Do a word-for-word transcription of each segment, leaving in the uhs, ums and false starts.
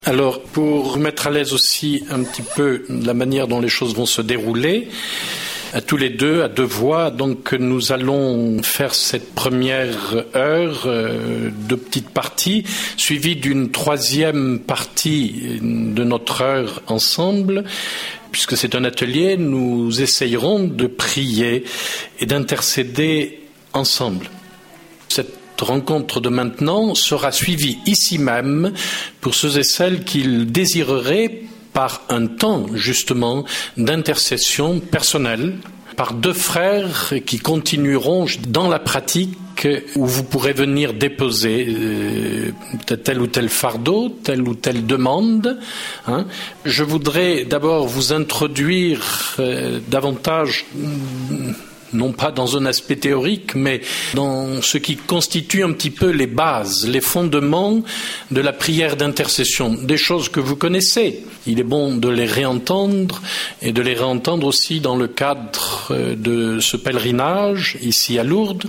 Alors, pour mettre à l'aise aussi un petit peu la manière dont les choses vont se dérouler, à tous les deux, à deux voix, donc nous allons faire cette première heure, euh, de petites parties, suivie d'une troisième partie de notre heure ensemble. Puisque c'est un atelier, nous essayerons de prier et d'intercéder ensemble. Cette rencontre de maintenant sera suivie ici même pour ceux et celles qui le désireraient par un temps justement d'intercession personnelle, par deux frères qui continueront dans la pratique où vous pourrez venir déposer euh, tel ou tel fardeau, telle ou telle demande. Hein. Je voudrais d'abord vous introduire euh, davantage, non pas dans un aspect théorique, mais dans ce qui constitue un petit peu les bases, les fondements de la prière d'intercession, des choses que vous connaissez. Il est bon de les réentendre et de les réentendre aussi dans le cadre de ce pèlerinage ici à Lourdes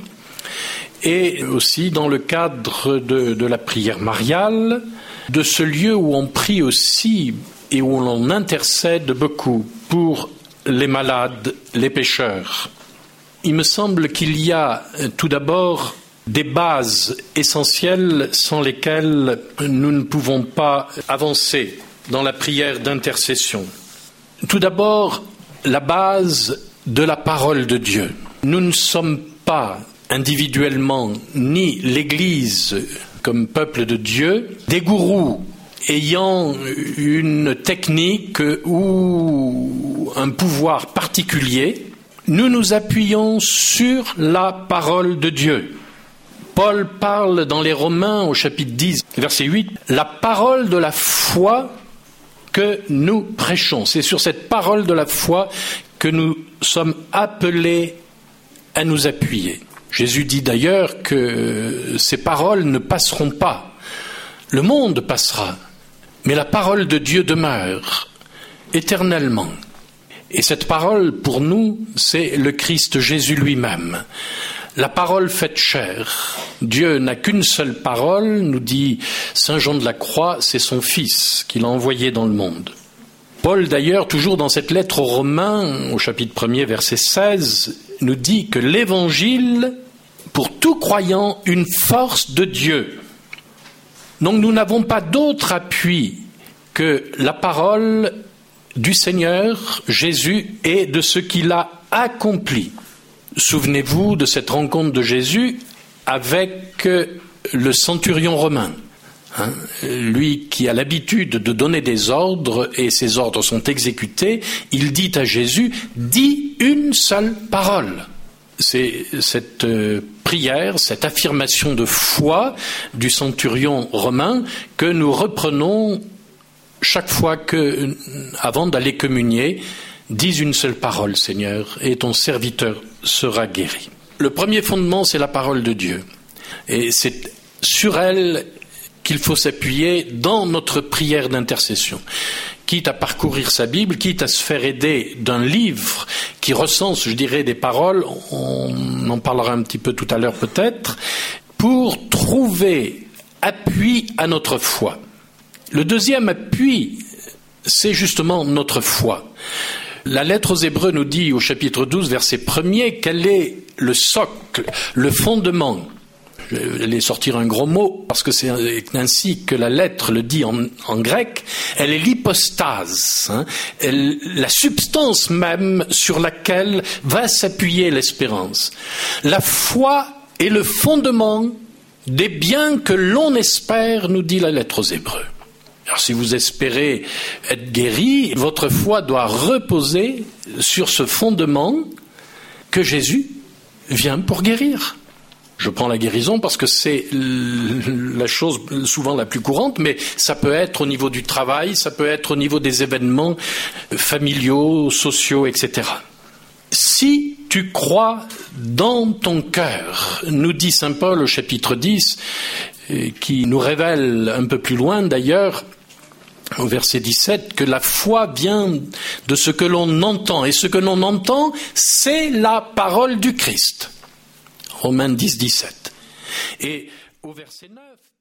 et aussi dans le cadre de, de la prière mariale, de ce lieu où on prie aussi et où l'on intercède beaucoup pour les malades, les pécheurs. Il me semble qu'il y a tout d'abord des bases essentielles sans lesquelles nous ne pouvons pas avancer dans la prière d'intercession. Tout d'abord, la base de la parole de Dieu. Nous ne sommes pas individuellement ni l'Église comme peuple de Dieu, des gourous ayant une technique ou un pouvoir particulier. Nous nous appuyons sur la parole de Dieu. Paul parle dans les Romains au chapitre dix, verset huit, la parole de la foi que nous prêchons. C'est sur cette parole de la foi que nous sommes appelés à nous appuyer. Jésus dit d'ailleurs que ces paroles ne passeront pas. Le monde passera, mais la parole de Dieu demeure éternellement. Et cette parole, pour nous, c'est le Christ Jésus lui-même. La parole faite chair. Dieu n'a qu'une seule parole, nous dit saint Jean de la Croix, c'est son Fils qu'il a envoyé dans le monde. Paul, d'ailleurs, toujours dans cette lettre aux Romains, au chapitre premier, verset seize, nous dit que l'Évangile, pour tout croyant, une force de Dieu. Donc nous n'avons pas d'autre appui que la parole du Seigneur Jésus et de ce qu'il a accompli. Souvenez-vous de cette rencontre de Jésus avec le centurion romain, hein, lui qui a l'habitude de donner des ordres et ces ordres sont exécutés. Il dit à Jésus, dis une seule parole. C'est cette euh, prière, cette affirmation de foi du centurion romain que nous reprenons chaque fois que, avant d'aller communier, dis une seule parole, Seigneur, et ton serviteur sera guéri. Le premier fondement, c'est la parole de Dieu. Et c'est sur elle qu'il faut s'appuyer dans notre prière d'intercession. Quitte à parcourir sa Bible, quitte à se faire aider d'un livre qui recense, je dirais, des paroles, on en parlera un petit peu tout à l'heure peut-être, pour trouver appui à notre foi. Le deuxième appui, c'est justement notre foi. La lettre aux Hébreux nous dit au chapitre douze, verset premier, quel est le socle, le fondement. Je vais aller sortir un gros mot, parce que c'est ainsi que la lettre le dit en, en grec. Elle est l'hypostase, hein, elle, la substance même sur laquelle va s'appuyer l'espérance. La foi est le fondement des biens que l'on espère, nous dit la lettre aux Hébreux. Alors si vous espérez être guéri, votre foi doit reposer sur ce fondement que Jésus vient pour guérir. Je prends la guérison parce que c'est la chose souvent la plus courante, mais ça peut être au niveau du travail, ça peut être au niveau des événements familiaux, sociaux, et cetera. Si tu crois dans ton cœur, nous dit saint Paul au chapitre dix, qui nous révèle un peu plus loin d'ailleurs, au verset dix-sept, que la foi vient de ce que l'on entend, et ce que l'on entend, c'est la parole du Christ. Romains dix, dix-sept. Et au verset neuf,